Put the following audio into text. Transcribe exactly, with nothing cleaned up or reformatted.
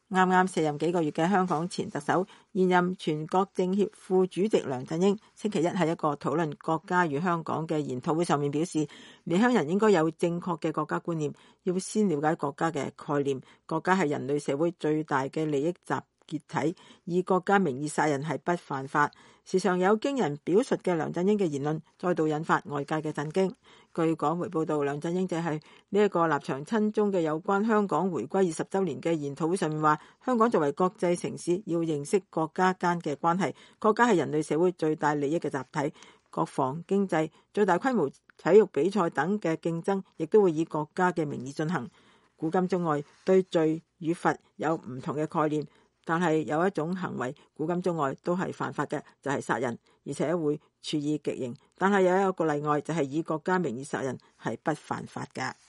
啱啱卸任幾個月嘅香港前特首、現任全國政協副主席梁振英，星期一喺一個討論國家與香港嘅研討會上面表示，年輕人應該有正確嘅國家觀念，要先了解國家嘅概念。國家係人類社會最大嘅利益集結體，以國家名義殺人係不犯法。時常有驚人表述嘅梁振英嘅言論，再度引發外界嘅震驚。據港媒報道，梁振英就係呢一個立場親中嘅有關香港回歸二十週年嘅研討會上面話，香港作為國際城市，要認識國家間嘅關係。國家係人類社會最大利益嘅集體，國防、經濟、最大規模體育比賽等嘅競爭，亦都會以國家嘅名義進行。古今中外對罪與罰有唔同嘅概念。但係有一種行為，古今中外都係犯法嘅，就係殺人，而且會處以極刑。但係有一個例外，就係以國家名義殺人係不犯法嘅。